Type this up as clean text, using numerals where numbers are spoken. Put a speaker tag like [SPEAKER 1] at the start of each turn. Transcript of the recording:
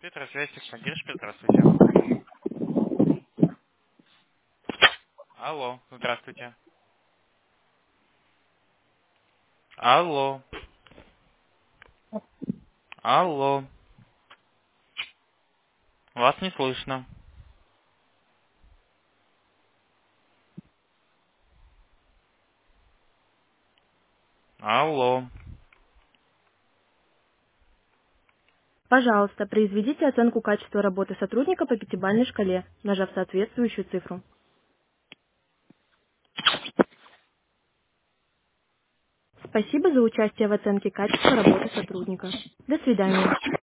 [SPEAKER 1] Петросвязь, Техногришка, здравствуйте. Алло, здравствуйте. Алло, алло, вас не слышно. Алло.
[SPEAKER 2] Пожалуйста, произведите оценку качества работы сотрудника по пятибалльной шкале, нажав соответствующую цифру. Спасибо за участие в оценке качества работы сотрудника. До свидания.